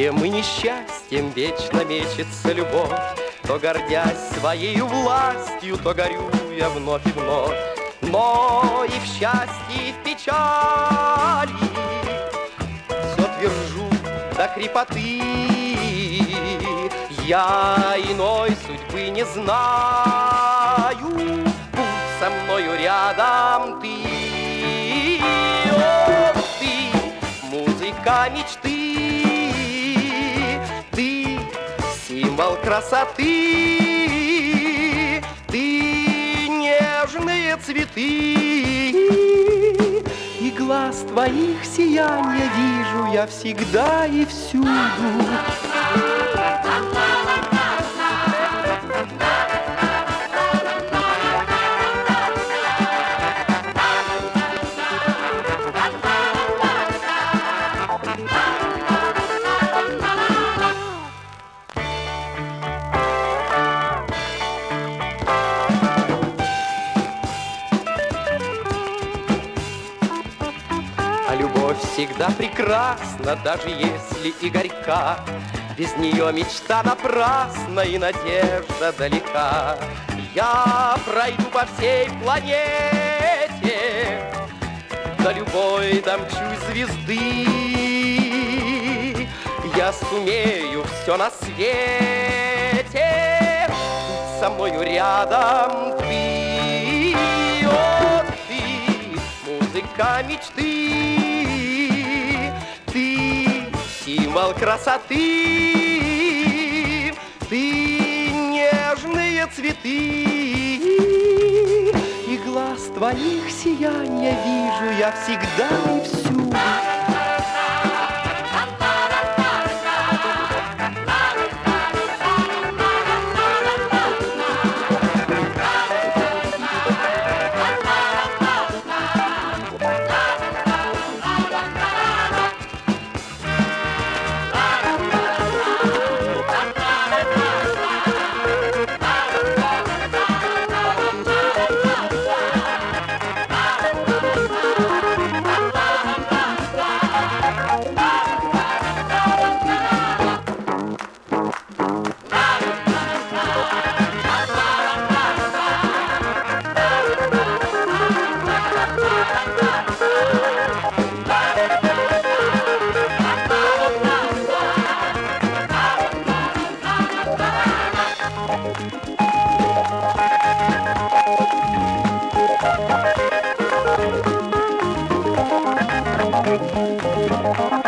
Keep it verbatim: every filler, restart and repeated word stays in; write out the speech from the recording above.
горем и несчастьем вечно мечется любовь. То гордясь своей властью, то горюя вновь и вновь. Но и в счастье, и в печали все твержу до хрипоты. Я иной судьбы не знаю, будь со мною рядом ты. О, ты, музыка мечты, ты символ красоты, ты нежные цветы. И глаз твоих сияния вижу я всегда и всюду. А любовь всегда прекрасна, даже если и горька. Без нее мечта напрасна и надежда далека. Я пройду по всей планете, до любой домчусь звезды. Я сумею все на свете, будь со мною рядом ты. О, ты, музыка мечты, ты символ красоты, ты нежные цветы. И глаз твоих сияния вижу я всегда и всюду. Thank you.